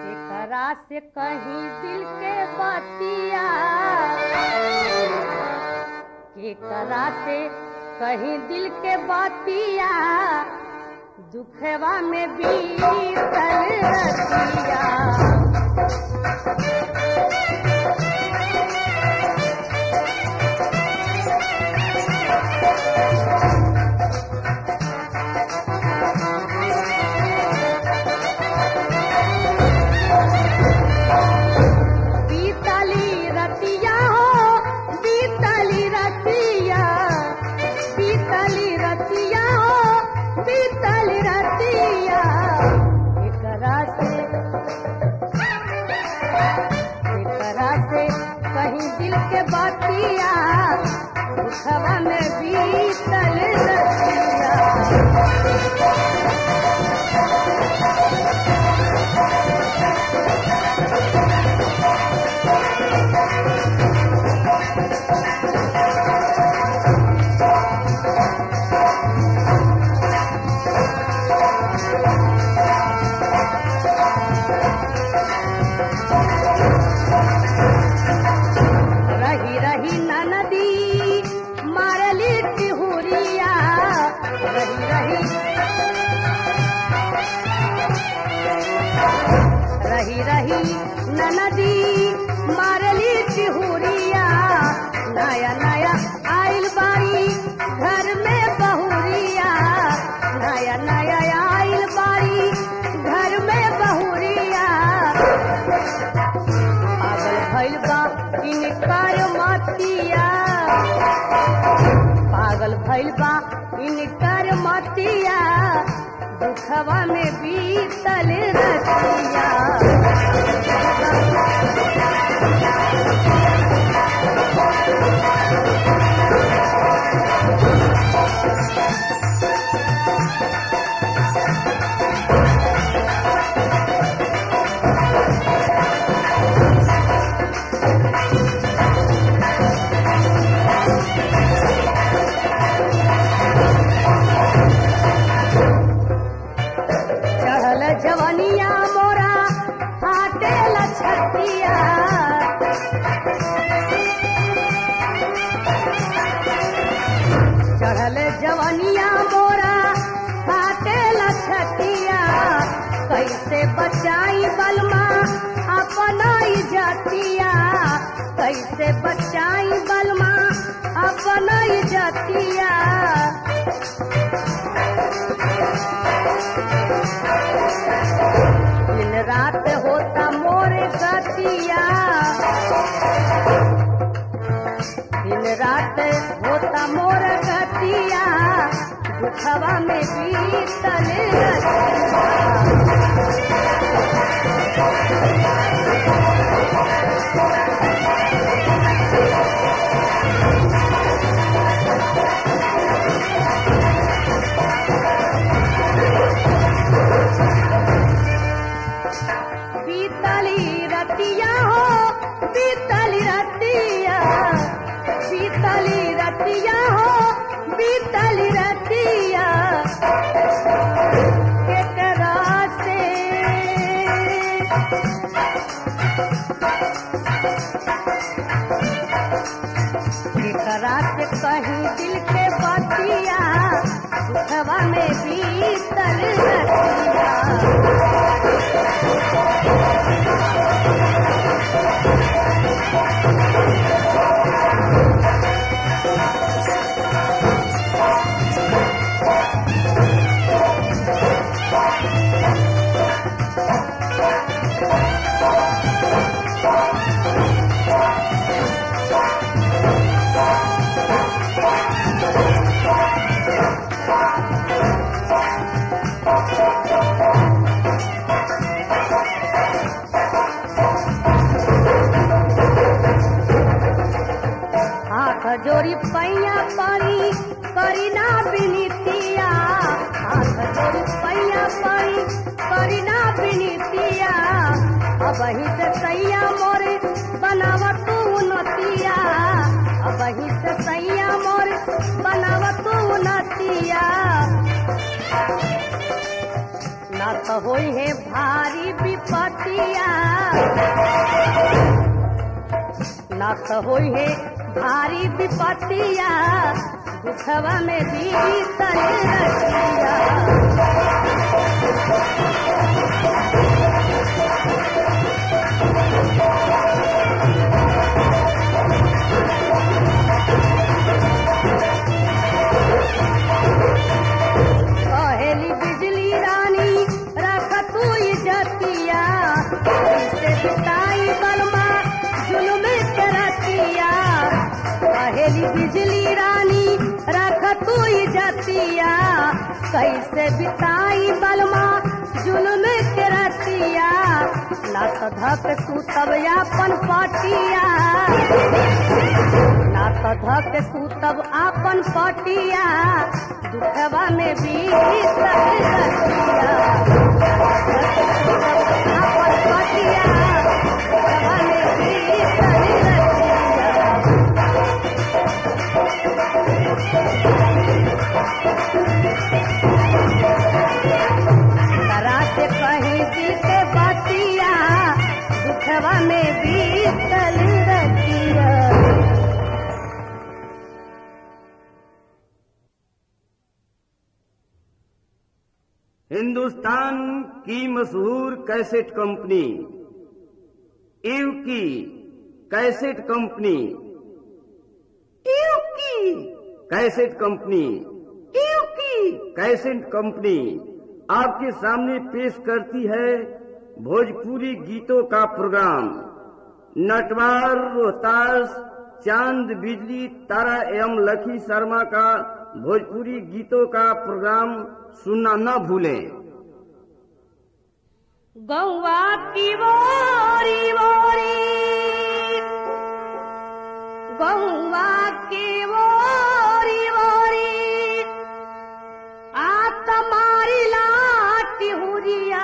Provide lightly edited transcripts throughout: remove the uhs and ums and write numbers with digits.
एकरा से कहीं दिल के बतिया, एकरा से कहीं दिल के बतिया, दुखवा में बीतल रतिया। कहीं दिल के बतिया, दुखवा में बीतल रतिया। रही ननदी मारली चिहुरिया, नया नया आइल बारी घर में बहुरिया, नया नया आइल बारी घर में बहुरिया। पागल भइल बा इनकार मतिया, पागल भइल बा इनकार मतिया, दुखवा में बीतल रतिया। जवनिया मोरा हाथे लछतिया, चढ़ल जवनिया मोरा हाथे लछतिया, कैसे बचाई बलमा अपना इज्जतिया, कैसे बचाई बलमा अपना इज्जतिया। दिन रात होता मोर गतिया, दिन रात होता मोर गतिया, दुखवा में बीतल रतिया। बीतली रतिया हो बीतली रतिया, बीतली रतिया हो बीतली रतिया। केकरा से केकरा से कहीं दिल के बतिया, दुखवा में बीतल रतिया। जोरी पैया पानी करीना बिनितिया, हाथ जोरी पैया पानी करीना बिनितिया। अब ही से सैया मोर बनावत नतिया, अब ही से सैया मोर बनावत नतिया। ना ना तो होई है भारी विपतिया, ना तो होई है भारी विपतिया, दुखवा में बीतल रतिया। कहेली बिजली रानी रख तू इज्जतिया, कैसे बिताई बलमा जुल्म के रतिया। कहेली बिजली रानी रख तू इज्जतिया, कैसे बिताई बलमा जुल्म के रतिया। ना तो धक सुतब आपन पटिया, ना तो धक सुतब आपन पटिया, दुखवा में बीतल रतिया। आपन पटिया, दुखवा में बीतल रतिया। तरा से कहीं दिल के बतिया, दुखवा में बीतल रतिया। हिंदुस्तान की मशहूर कैसेट कंपनी ईव की कैसेट कंपनी, ईव की कैसेट कंपनी, ईव की कैसेट कंपनी आपके सामने पेश करती है भोजपुरी गीतों का प्रोग्राम। नटवार, रोहतास, चांद, बिजली, तारा एवं लखी शर्मा का भोजपुरी गीतों का प्रोग्राम सुनना न भूलें। गौवा की बोरी बोरी, गौवा की बोरी बोरी, आ तुम्हारी लाटी हुरिया,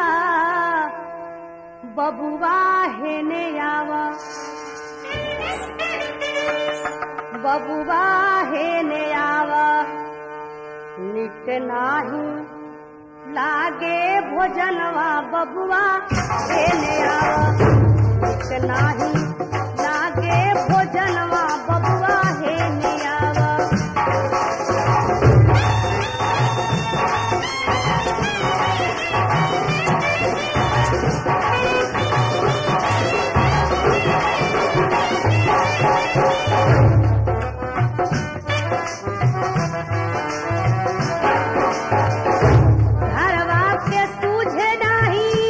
बबुआ हेने आवा, बबुआ हेने आवा। निक नाही लागे भोजनवा, बबुआ हेने आवा। निक नाही लागे भोजनवा, बबुआ हेने आवा। घरवा के सूझे नाही,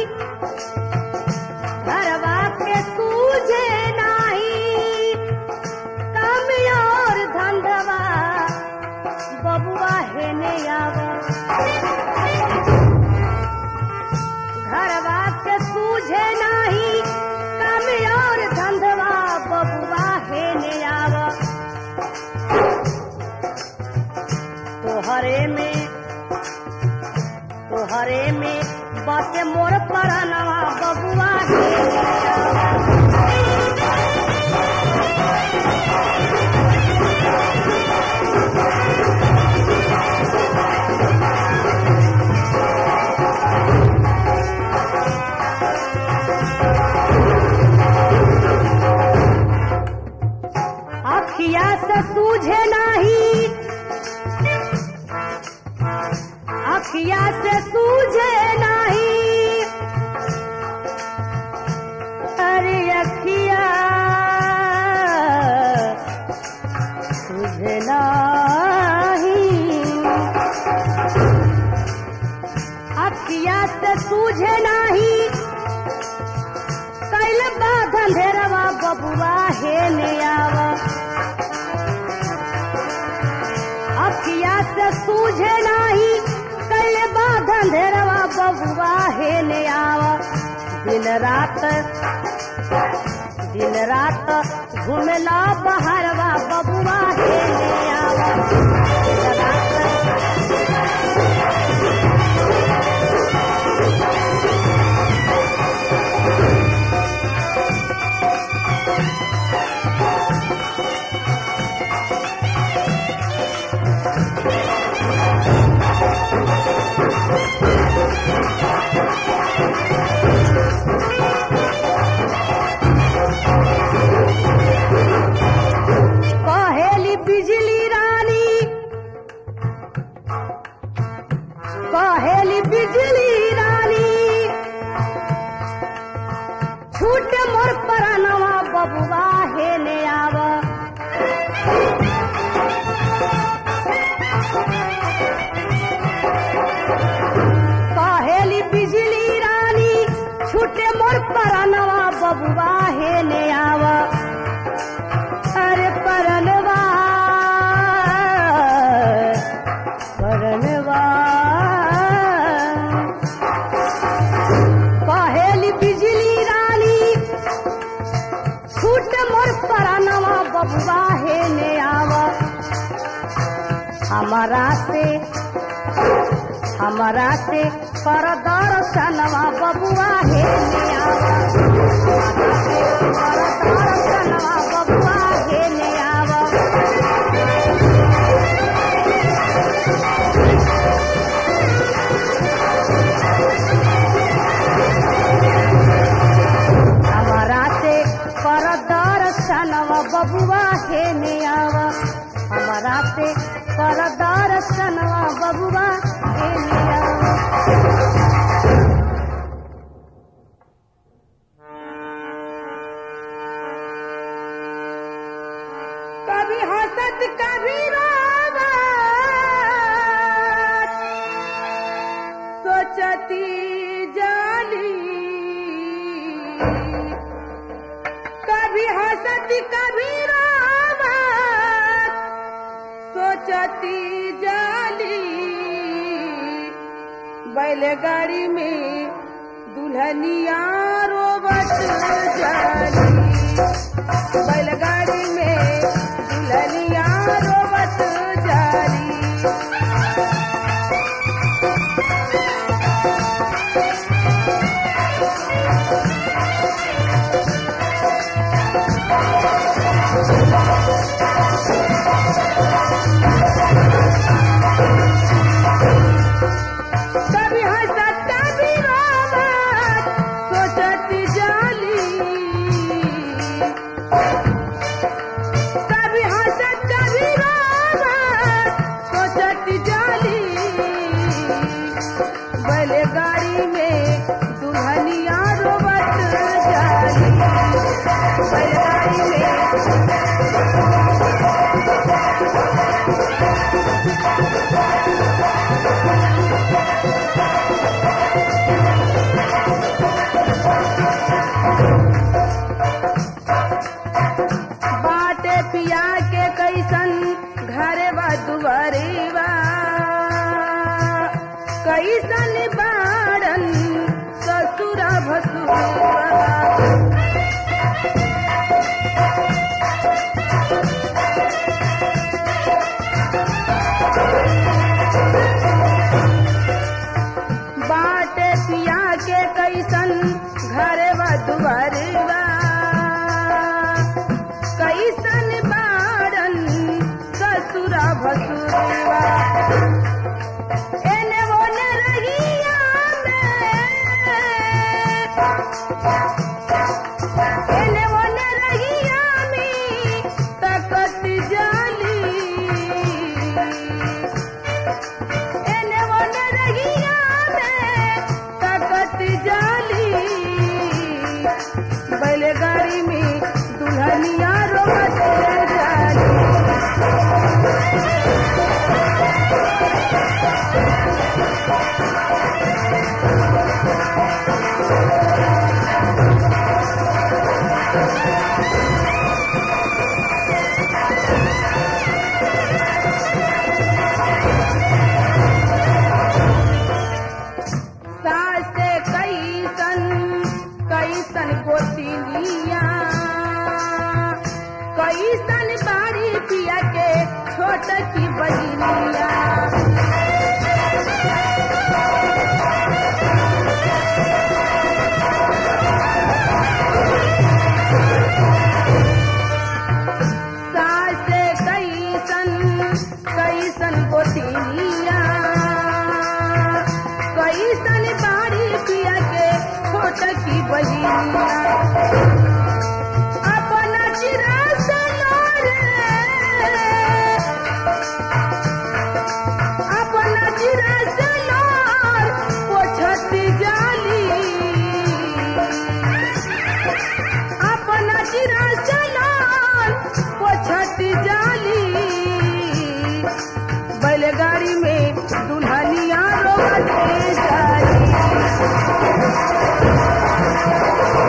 घरवा के सूझे नाही, काम और धंधवा, बबुआ हेने आवा। घरवा के सूझे नाही, काम और धंधवा, बबुआ हेने आवा। तोहरे में बसे मोर परनवा, बबुआ हेने आवा। अखिया से सूझे नाही, अखिया से सूझे नहीं, अरे अखिया सूझे नहीं, अखिया से सूझे नहीं, कैल बाध अंधेरवा, बबुआ हेने आवा। अखिया से सूझे नहीं, कैले बाध अंधेरवा, बबुआ हेने आवा। दिन रात घूमला बहरवा, बबुआ हेने आवा। दिन रात परनवा बबुआ हे ने आवा अरे परनवा परनवा कहेली बिजली रानी छूट मोर परनवा बबुआ हे ने आवा हमारा से कर दर्शनवा बबुआ हे ने आवा हमारा से कर दर्शनवा बबुआ हे ने आवा हमारा से कर दर्शनवा बबुआ हे ने आवा हमारा से कर दर्शनवा बबुआ हे ने आवा कभी हंसत कभी रोवत सोचती जाली कभी हंसत कभी रोवत सोचती जाली बैलगाड़ी में दुल्हनिया रोवत जाली बैलगाड़ी में दुल्हनिया रोवत जाली कभी हंसत कभी रोवत सोचत जाली कभी हंसत कभी रोवत सोचत जाली बैलगाड़ी में दुल्हनिया रोवत जाली बैलगाड़ी में बाटे पिया के कैसन घरे बा दुआरेवा कैसन बाड़न ससुरा भसुरा बाटे पिया के कैसन घरे बा दुआरेवा कैसन बाड़न ससुरा भसुरवा एने ओने रहिया में एने ओने रहिया में तकत जाली एने ओने रहिया में तकत जाली बैलगाड़ी में दुल्हनिया रोवत जाली सासे कैसन कैसन गोतिनिया कैसन बाड़ी पिया के छोट की बहिनिया सासे कैसन कैसन गोतिनिया कैसन बाड़ी पिया के छोट की बहिनिया अपना चिरा से अपना चिरा से पोछत जाली अपना चिरा से पोछत जाली बैलगाड़ी में दुल्हनिया रोवत जाली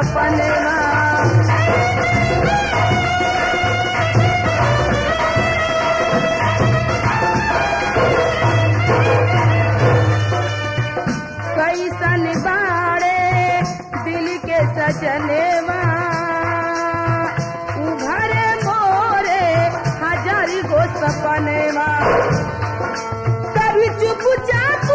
सपनेवा। कैसन बाड़े दिल के सजनेवा, उभरे मोरे हजार गो सपनेवा। कभी चुपचाप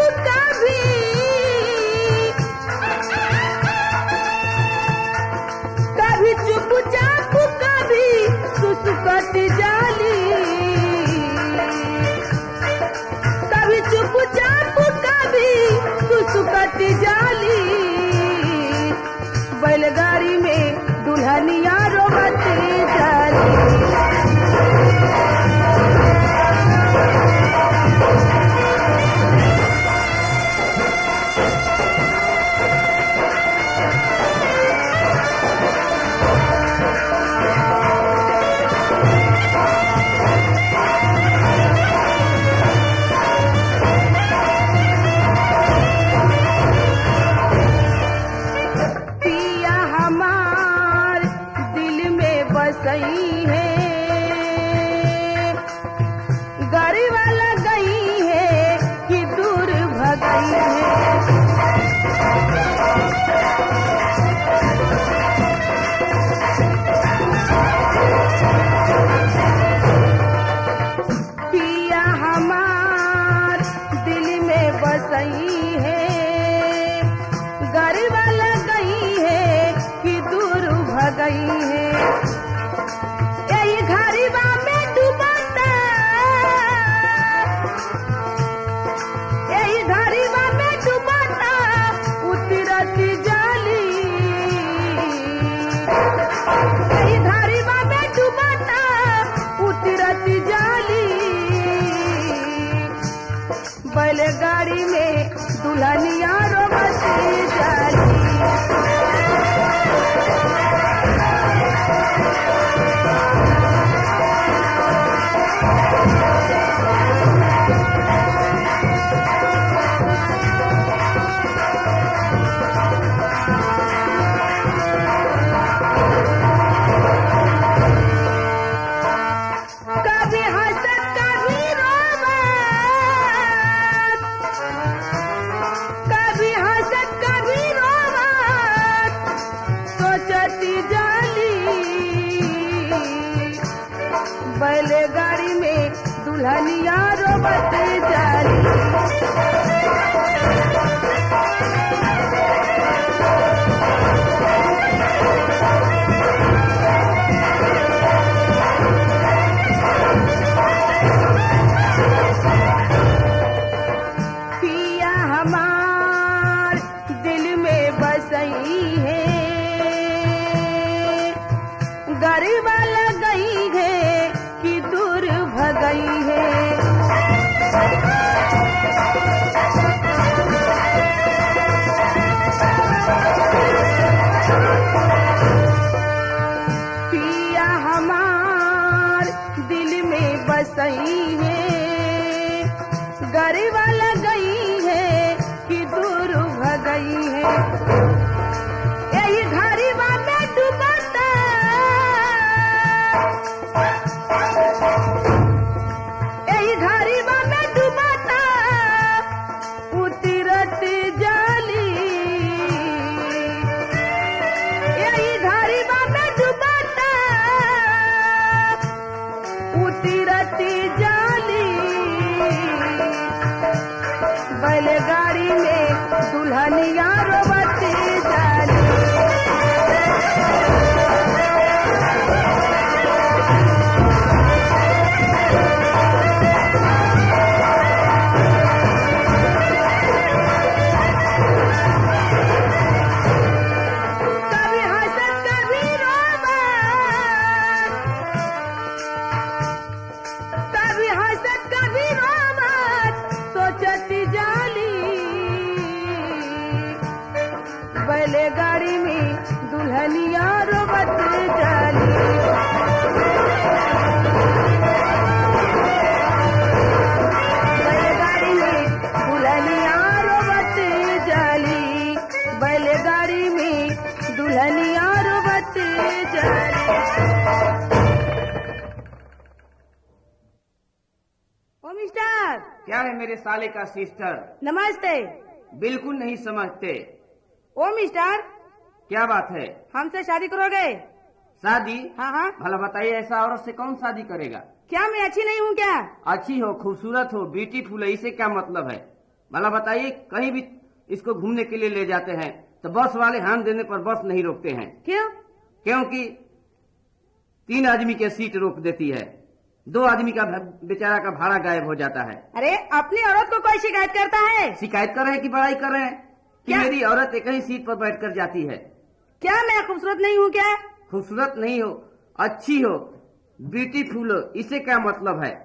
कभी चुपचाप कभी सुसुकत जाली, कभी चुपचाप कभी सुसुकत जाली। बैलगाड़ी में दुल्हनिया रोवती जाली। पिया हमार दिल में बसई है, गरीबा लगई है कि दूर भगई है। पिया हमार दिल में बसई है, गरीबा लगई है कि दूर भगई है। यही घरीबा में डूबता, यही घरीबा में डूबता उतरती जाली। यही घरीबा में डूबता उतरती जाली। बैलगाड़ी में दुल्हनिया रोवती जाली। कभी हंसत कभी रोवत, कभी हंसत कभी रोवत सोचती जाली। बैलगाड़ी में दुल्हनिया रोवती जाली। पिया हमार दिल में बसई है, गरीबा लगई है कि दूर भगई है। पिया हमार दिल में बसई है, गरीबा लगई है कि दूर भगई है। यही घरीबा में डूबता, यही घरीबा में डूबता उतरती जाली। यही घरीबा में डूबता उतरती जाली। बैलगाड़ी में दुल्हनिया रोवती क्या है मेरे साले का सिस्टर? नमस्ते। बिल्कुल नहीं समझते। ओ मिस्टर, क्या बात है? हमसे शादी करोगे? शादी? हाँ हाँ। भला बताइए, ऐसा औरत से कौन शादी करेगा? क्या मैं अच्छी नहीं हूँ क्या? अच्छी हो, खूबसूरत हो, ब्यूटीफुल है, इसे क्या मतलब है? भला बताइए, कहीं भी इसको घूमने के लिए ले जाते हैं तो बस वाले हाथ देने पर बस नहीं रोकते हैं। क्यों? क्योंकि 3 आदमी की सीट रोक देती है, 2 आदमी का बेचारा का भाड़ा गायब हो जाता है। अरे अपनी औरत को कोई शिकायत करता है? शिकायत कर रहे हैं कि बड़ाई कर रहे हैं कि क्या? मेरी औरत एक ही सीट पर बैठकर जाती है। क्या मैं खूबसूरत नहीं हूँ क्या? खूबसूरत नहीं हो, अच्छी हो, ब्यूटीफुल हो, इसे क्या मतलब है?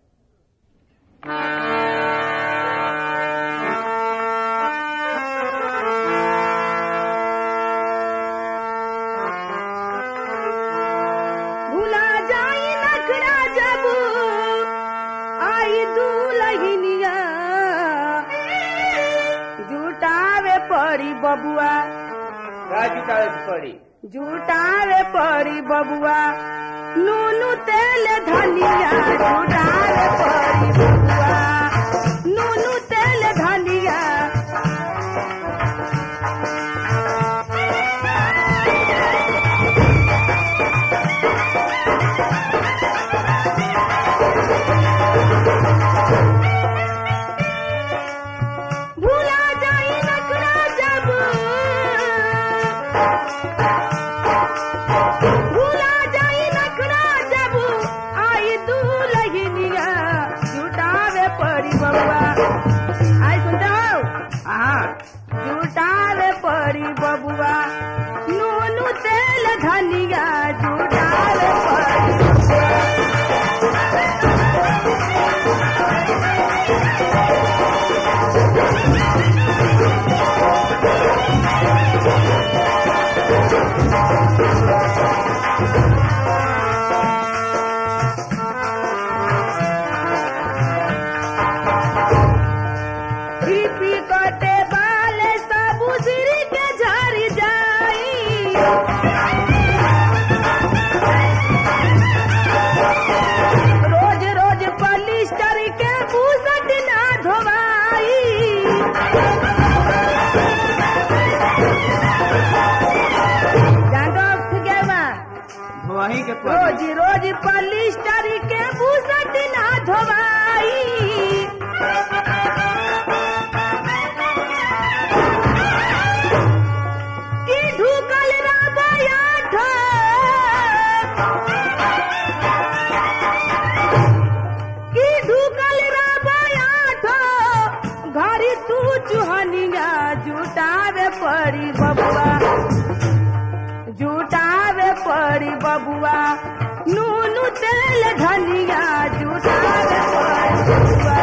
भूला जाई नखरा जब आई दुल्हनिया, जुटावे पड़ी बबुआ, जुटावे पड़ी, जुटावे पड़ी बबुआ, नूनू तेल धनिया, जुटावे पड़ी बबुआ, नूनू तेल धनिया। भूला जाई नखरा जब, भूला जाई नखरा जब आई दुल्हनिया, जुटावे पड़ी बबुआ। आई सुनते हो? हाँ, जुटावे पड़ी बबुआ, नूनू तेल धनिया, जुटावे पड़ी बबुआ। पी कटे बाले सब उजरी के झरी जाई, रोज रोज पलिस्टर के बूसट ना धोवाई, जानो गेवा वही के रोज रोज पलिस्टर के बूसट ना धोवाई। की ढुकल राबया ठो, की ढुकल राबया ठो, घरी तू चुहनिया, जुटावे पड़ी बबुआ, जुटावे पड़ी बबुआ, नूनू तेल धनिया, जुटावे पड़ी बबुआ।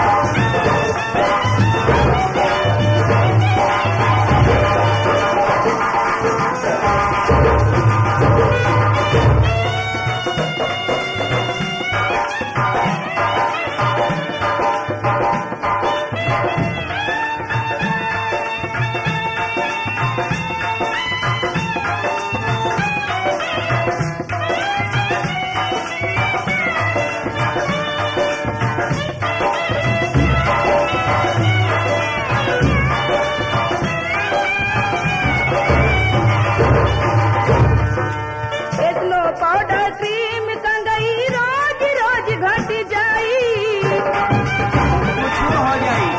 एतनो पाउडर क्रीम कंगई रोज रोज घट जाई, कुछ हो जाई,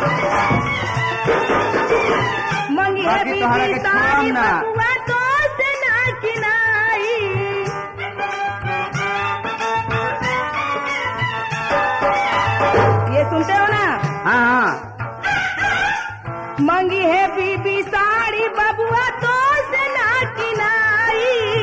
मंगी है बाकी तोहरा बीबी के सारी छोड़म ना। बबुआ तो से ना किनाई। ये सुनते हो ना? हाँ हाँ, मंगी है बीबी साड़ी बबुआ तो से ना किनाई।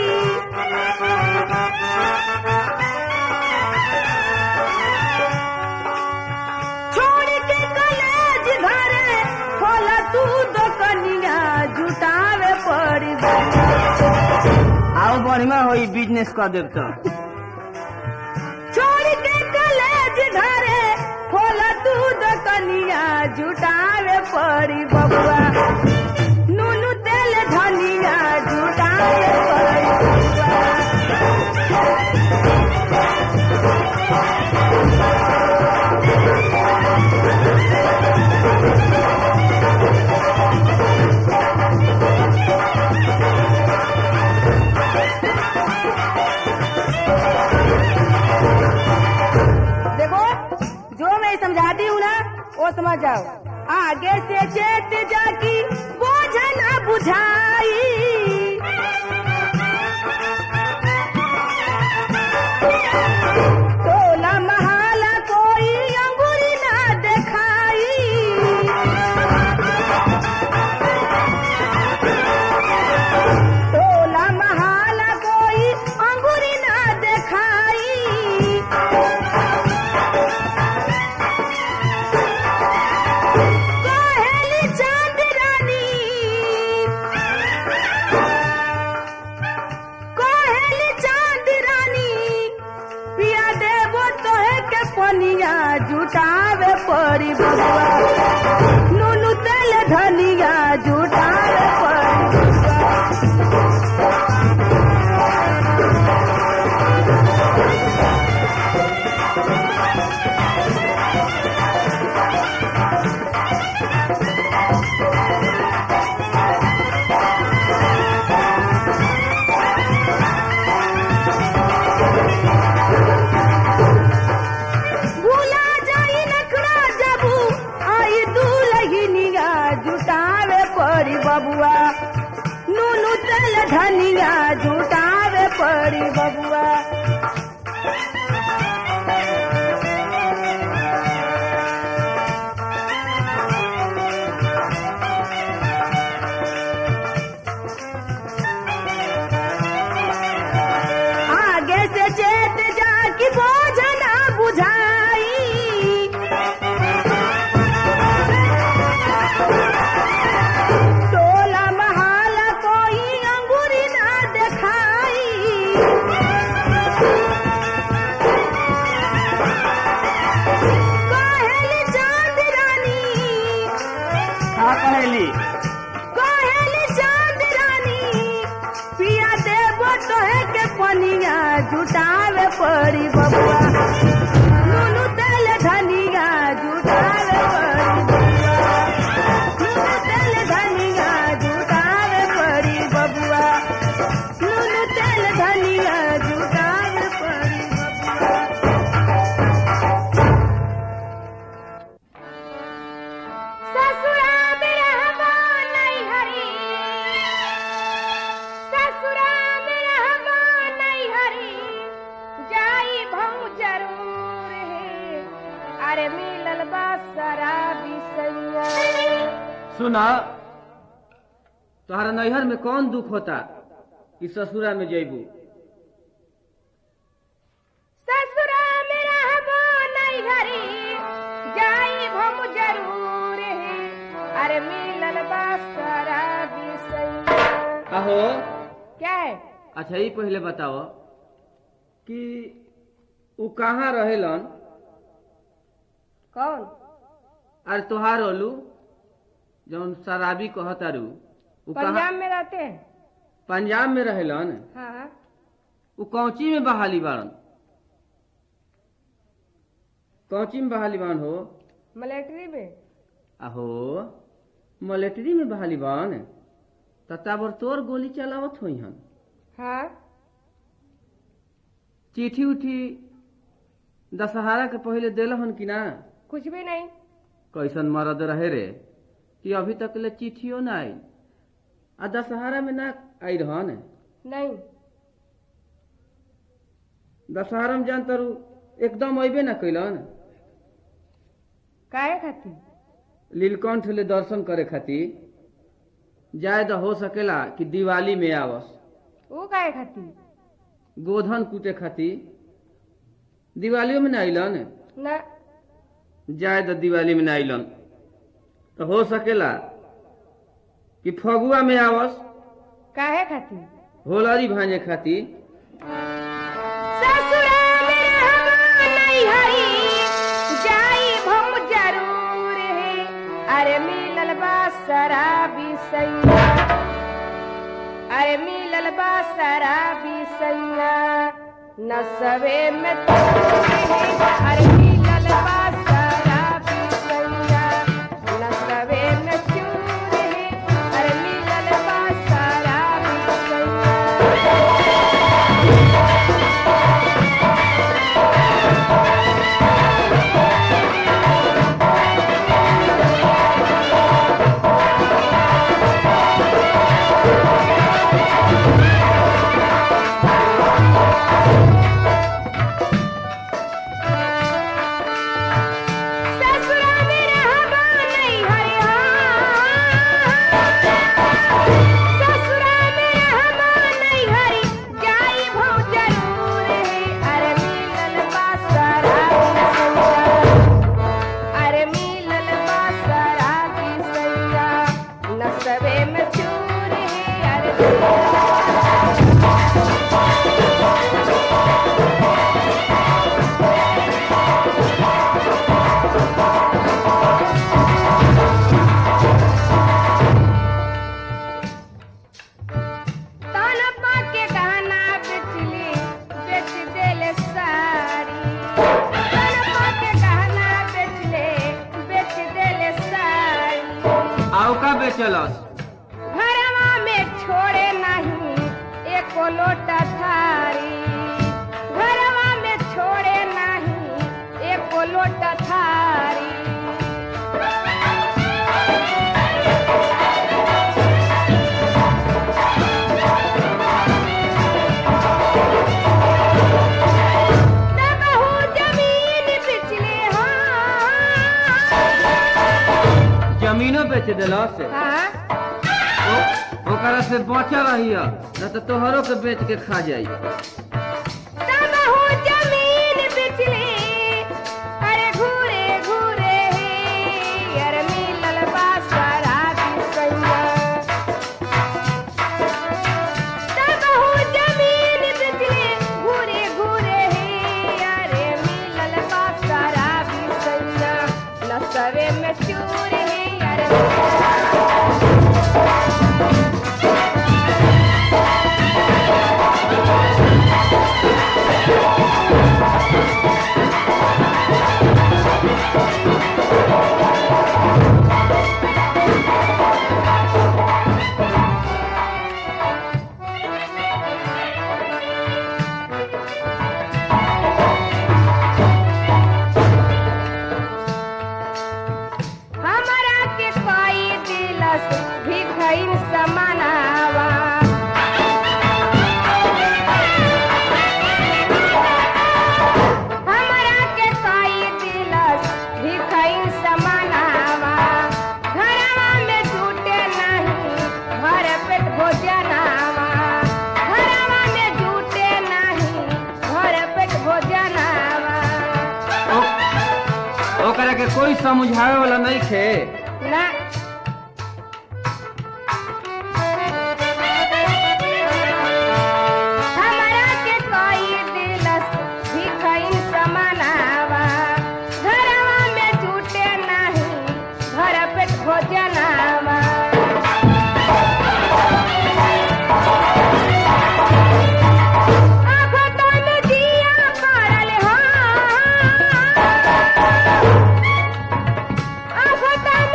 छोड़ के कलेज घरे खोला तू दुकनिया, जुटावे पड़ी आओ बढ़िया होई, बिजनेस कर देव तो। छोड़ के कलेज घरे खोला तू दुकनिया, जुटावे पड़ी बबुआ, नूनू तेल धनिया, जुटावे पड़ी बबुआ। जाओ। आगे से चेत जाकी बोझ न बुझाई। टोला महाला कोई अंगूरी ना दिखाई। टोला महाला कोई अंगूरी ना दिखाई। कोहेली चांद रानी, कोहेली चांद रानी, पिया देवो तोहे के पनिया जुटावे पड़ी बबुआ। नूनू तेल धनिया जुटावे पड़ी बबुआ। भूला जाई नखरा जबू आई दुलहिनिया जुटावे पड़ी बबुआ। नूनू तेल धनिया जुटावे पड़ी बबुआ। आगे से चेत जाकी बोझ ना बुझाई। टोला महाला कोई अंगूरी ना दिखाई। कोहेली चांद रानी, हाँ कहेली। कोहेली चांद रानी, पिया देवो तोहे के पनिया जुटावे पड़ी बबुआ। नूनू तेल धनिया जुटावे पड़ी बबुआ। नूनू तेल धनिया जुटावे पड़ी बबुआ। नूनू तेल धनिया जुटावे पड़ी बबुआ। ससुरा में रहबा नहीं हरी, ससुरा में रहबा नहीं हरी, जाई भऊ जरूर है। अरे मिलल बा शराबी सैया। सुना, तुम्हारा नैहर में कौन दुख होता कि ससुरा में जैबू? ससुरा में रहबा नहीं हरी, जाई भऊ जरूर है। अरे मिलल बा शराबी सैया। आहो, क्या है? अच्छा ये पहले बताओ कि वो कहाँ रहेलन? कौन? अरे तुहार ओलू जौन शराबी कहतारू वो पंजाब कहाँ? में रहते हैं। पंजाब में रहेलन। हाँ, वो कौची में बहाली बाड़न? कौची में बहाली बान हो? मिलिट्री में। आहो, मिलिट्री में बहाली बान तताबर तोर गोली चलावत हुई हन। हाँ, चिट्ठी उठी दशहरा के पहले दिलहन कि ना? कुछ भी नहीं। कैसन मरद रहे रे कि अभी तक ले चिट्ठियों ना आई आ दशहरा में ना आई रहन। नहीं, दशहरा में जान तारू एकदम अबे ना कैलन। काहे खातिर? लीलकंठ ले दर्शन करे खातिर जाए तो हो सकेला कि दिवाली में आवस। वो काहे खातिर? गोधन कूटे खातिर दिवालियों में ना आइलन। ना, जाए तो दिवाली में ना आइलन तो हो सकेला कि फगुआ में आवस। काहे खातिर? होलरी भांजे खातिर। ससुरा में रहबा नहीं हरी, जाई भऊ जरूर है। अरे मिलल बा शराबी सैया। अरे मिलल बा शराबी सैया। नसवे में अरे मिलल बा शराबी सैया। नसवे में चूर है। अरे मिलल बा शराबी सैया। का बेचलस? घरवा में छोड़े नहीं एको लोटा थारी, घरवा में छोड़े नहीं एको लोटा थारी। जमीनो बेच दिलस? हाँ? ओकरा से बचा रही न तो तोहरों के बेच के खा जाई। जमीन बिचली अरे घूरे घूरे अरे मिलल बासरा बिसैया। जमीन बिचली घूरे घूरे अरे मिलल बासरा बिसैया। नसवे में चूर समानावा। हमरा के कोई दिलस भिखैन समानावा। घरवा में जुटे नहीं भर पेट भोजनावा। घरवा में जुटे नहीं भर पेट भोजनावा। ओकरा के कोई समझावे वाला नहीं खे ना। भोजनावा आखतन दिया करल हो, आखतन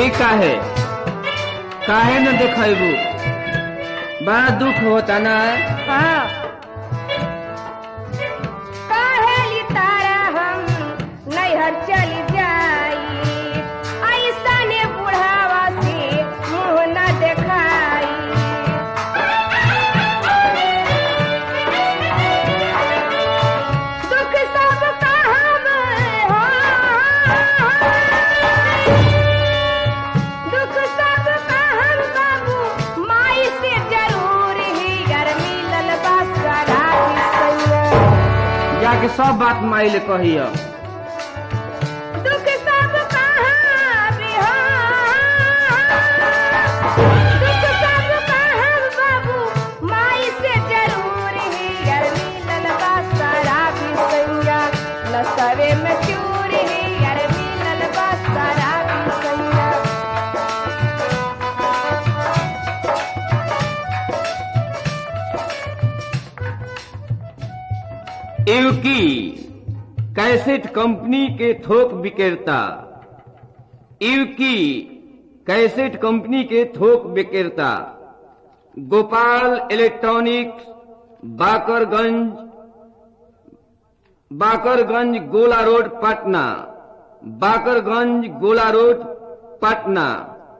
ये काहे न देखेबू? बड़ा दुख होता ना। हाँ कहेली तारा हम नैहर चली जाई, ऐसा ने बुढ़ावा से मुँह न देखाई। दुख सब कहब दुख सब कहब बाबू माई से जरूर ही घर मिलल बासरा सैया। जाके सब बात माई ले कहियो। दुख सब कहब दुख सब कहब बाबू माई से जरूर ही घर मिलल बासरा सैया। नसवे में चूर ही घर मिलल बासरा सैया। एवकी कैसेट कंपनी के थोक विक्रेता, इवकी कैसेट कंपनी के थोक विक्रेता, गोपाल इलेक्ट्रॉनिक्स, बाकरगंज गोला रोड पटना, बाकरगंज गोला रोड पटना।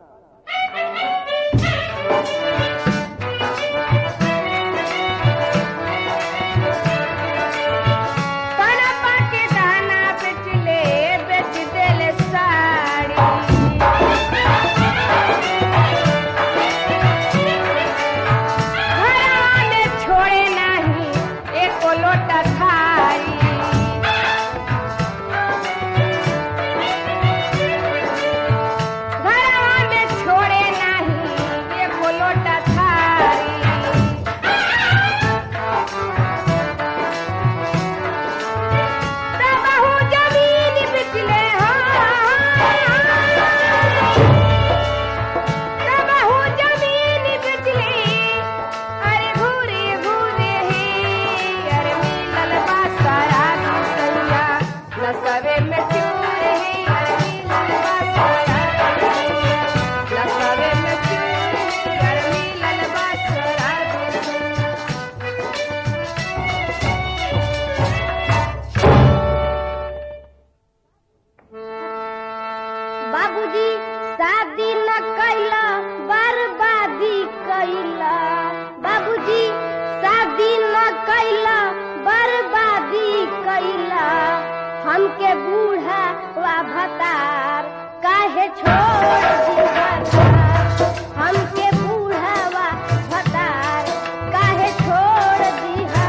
बाबूजी शादी न कैला बर्बादी कैला। बाबूजी शादी न कैला बर्बादी कैला। हमके बूढ़ा वा भतार काहे छोड़ दिहला। हमके बूढ़ा वा भतार काहे छोड़ दिहला।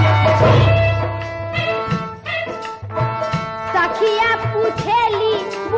सखिया पूछेली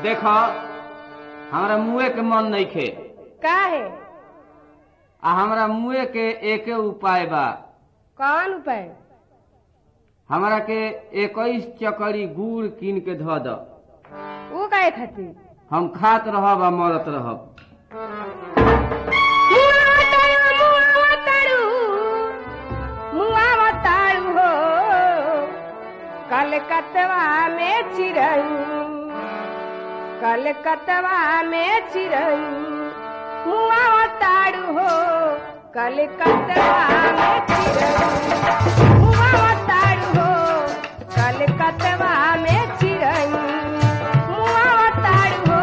देखो हमारा मुँहे के मन नहीं खे का है? आ हमारा मुँहे के एके उपाय बा। कौन उपाय? हमारा के 21 चकड़ी गुड़ कीन के धो दो। वो काहे खातिर? हम खात रहब आ मरत रहब। कलकतवा में चिरई, कलकतवा में चिरई मुआ ताड़ू हो, कलकतवा में चिरई मुआ ताड़ू हो, कलकतवा में चिरई मुआ ताड़ू हो।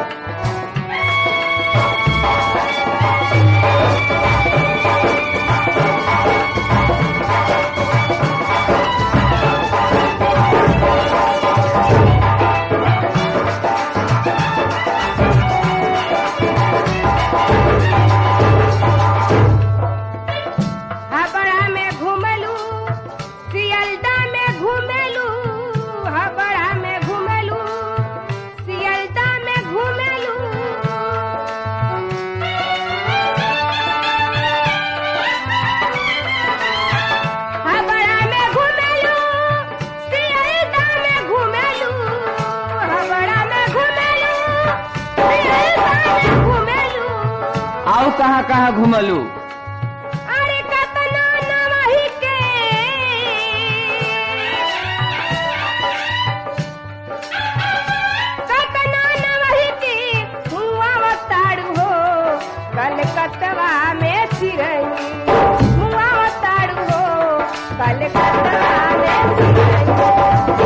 कहाँ कहाँ घुमलू? अरे कतना नवही के हुआ ताड़ू हो, कलकतवा में चिरई हुआ ताड़ू हो, कलकतवा में चिरई।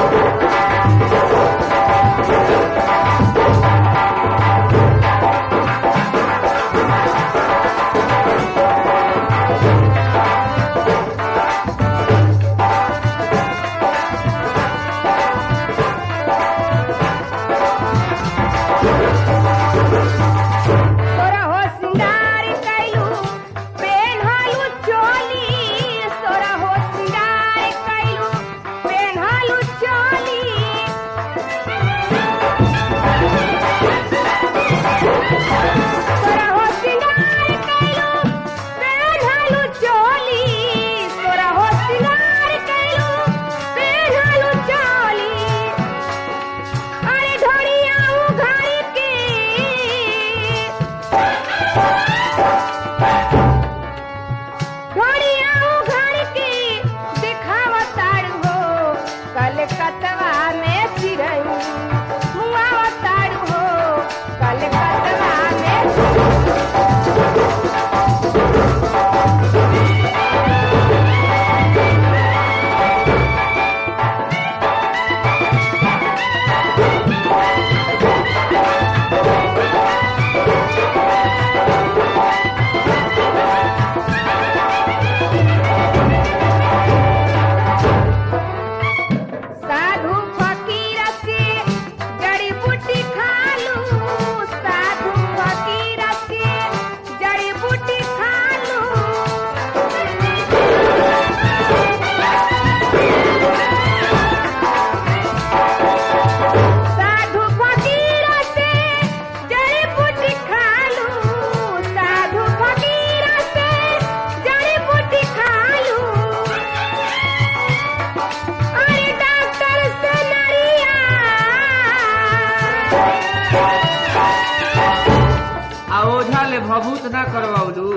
भभूत ना करवाउलू।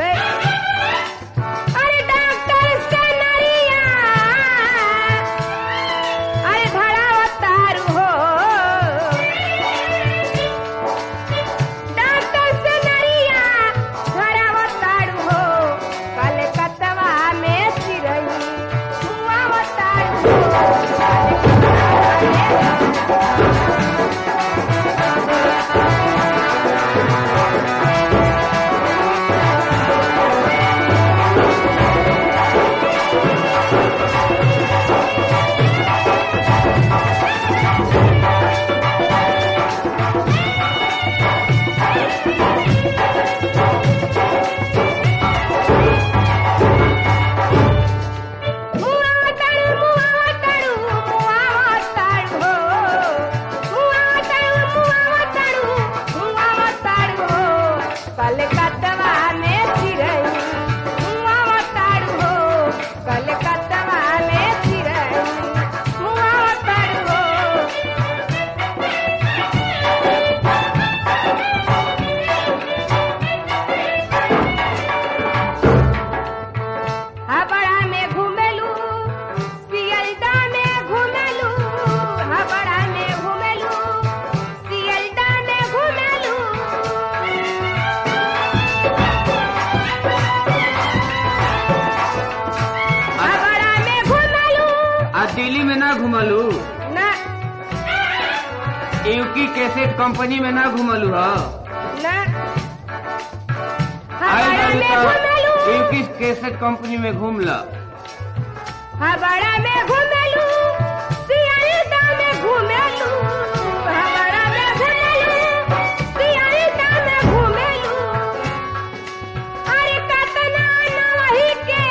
अरे डॉक्टर से नरिया, अरे धड़ावा तारू हो, डॉक्टर से नरिया धड़ावा तारू हो, कलकतवा में चिरई मुआ तारू हो। कलकत्ता में चिरई मुआ तड़ो हबड़ा में घुमेलू सियलदा में घुमेलू हबड़ा में घुमेलू सियलदा में घुमेलू हबड़ा में घुमेलू आज दिल्ली में ना घुमलू, ना यूकी कैसेट कंपनी में ना घुमलू ह ना आई हबड़ा में बाबू घुमेलू तो यूकी कैसेट कंपनी में घूम ल। हबड़ा में घुमेलू सियलदा में घुमेलू हबड़ा में घुमेलू सियलदा में घुमेलू अरे कतना नवही के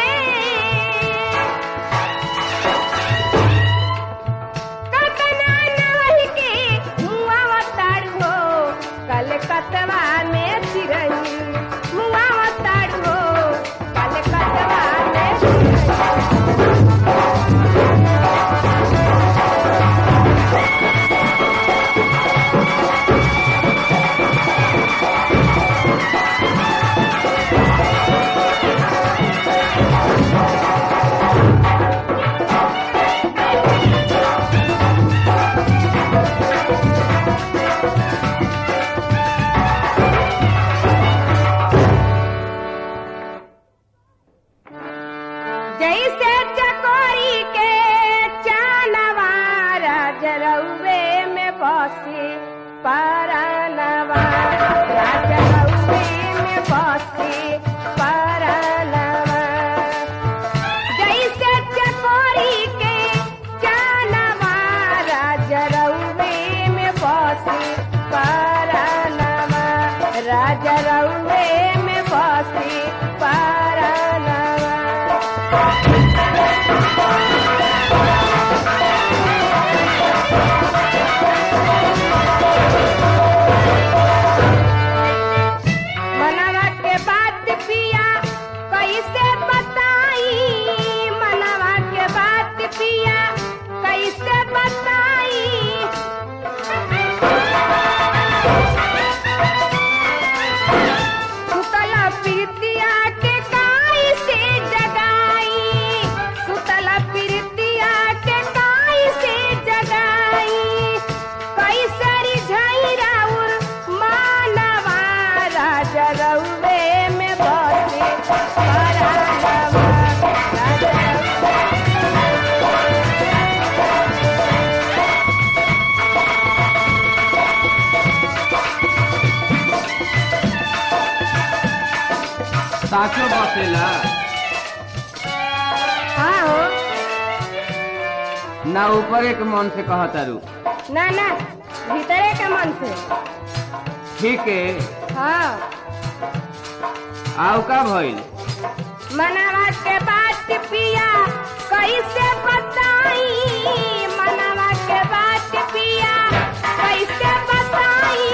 कतना नवही के मुआ ताड़ो कलकत्ता में चिरई मुआ ताड़ो कलकत्ता में चिरई जैसे चकोरी के चानवार जरौवे में बसी परनवा राजरौवे में बसी परनवा जैसे चकोरी के चानवार जरौवे में बसी परनवा राजरौवे में बसी परनवा मनवा के बात पिया कैसे बताई मनवा के बात पिया कैसे बताई सुतल प्रीतिया के काई से जगाई सुतल प्रीतिया के काई से जगाई कैसरी झैराउर मानवा राजरौवे में बसे परानवा साचो बसेला हाँ हो ना ऊपर एक मन से कहतारू। ना ना भीतरे के मन से ठीक है, हाँ आओ का भइल? मनवा के बात पिया कैसे बताई मनवा के बात पिया कैसे बताई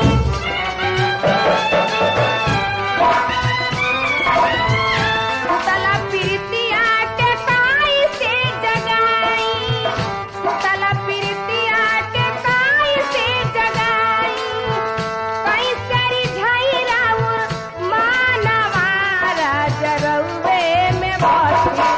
सुतला प्रीतिया के काई से जगाई सुतला प्रीतिया के काई से जगाई कैसरी झैराउर मानवा राजरौवे में बसी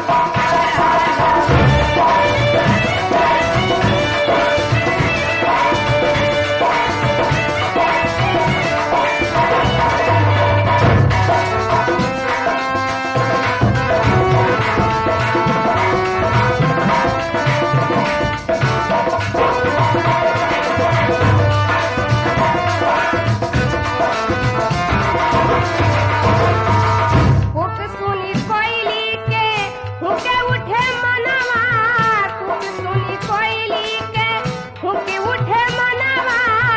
हुक सुनी कोयली के हुके उठे मनवा हुक सुनी कोयली के हुके उठे मनवा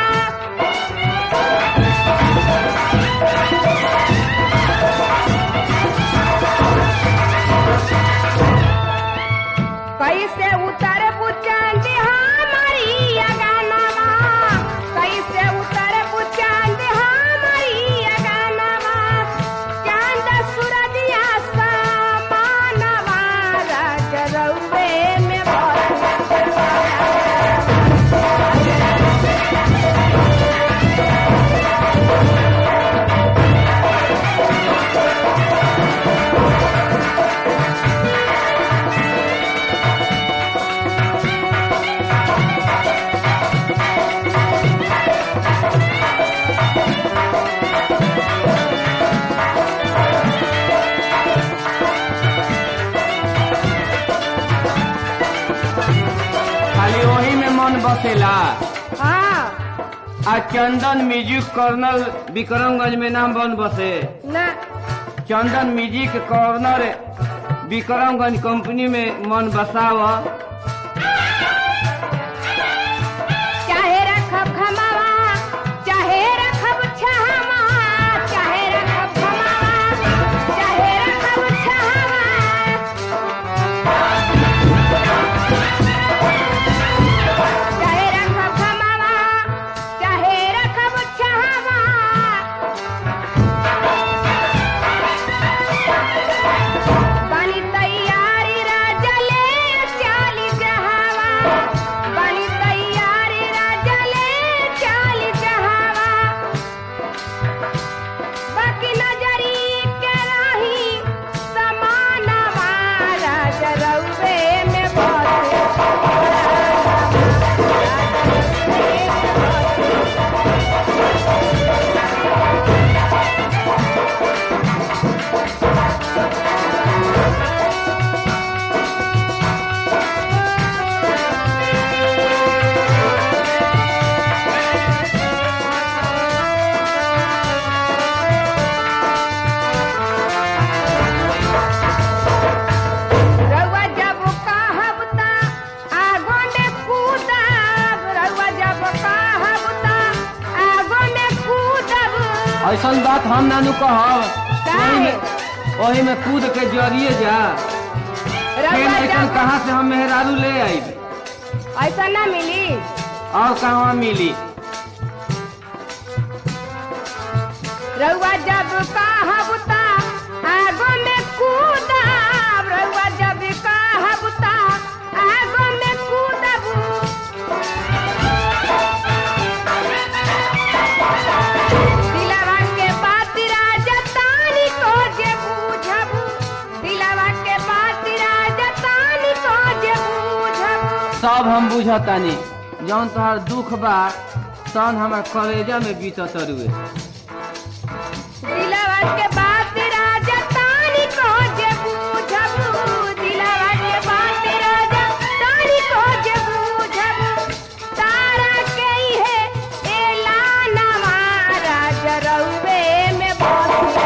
कैसे उतर बुचांद हमारी अगानवा कैसे उतर बुचांद हमारी अगानवा चांद सूरजिया समानवा मन बसेला। हाँ आ चंदन म्यूजिक कॉर्नर विक्रमगंज में नाम बन बसे ना। Chandan music corner Vikramganj company में मन बसाव। चाहे रखब खमावा चाहे रखब छहावा, चाहे रखब खमावा चाहे रखब छहावा, चाहे रखब खमावा चाहे रखब छहावा। बनी तैयारी राजा ले चाली जहावा, बनी तैयारी राजा ले चाली जहावा। बाकी नजरी के रही समानवा राजा रउवे में बसे। रउआ जब कहब ता आगो में कूदब, रउआ जब कहब ता आगो में कूदब। ऐसा बात हम नानू कहब, काहे? वही में कूद के जरिए जा। रउआ ऐसा जब कहाँ से हम मेहरारू ले आई ऐसा ना मिली। और कहाँ मिली? रउआ जब कहब ता आगो में कूदब, रउआ जब कहब ता आगो में कूदब। दिलवा के बात राजा तानी को जे बूझब, दिलवा के बात राजा तानी को जे बूझब। सब हम बुझतानी, जौन तोहर दुख बा तौन हमार कलेजा में बीतत रुए। दिलवा के बात राजा तानी को जे बूझब, दिलवा के बात राजा तानी को जे बूझब। तारा के है एलानवा राजा रउवे में बसे,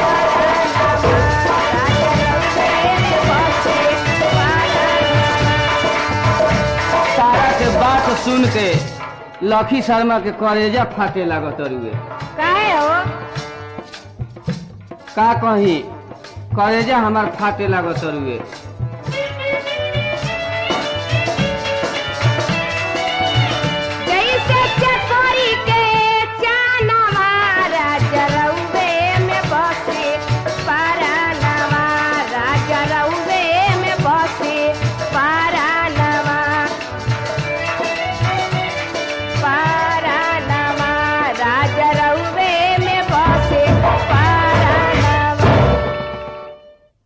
राजा रउवे में बसे। तारा के बात सुन के लखी शर्मा के कलेजा फाटे लागत रुए। काहे हो? का कही, कलेजा हमार फाटे लागत रुए।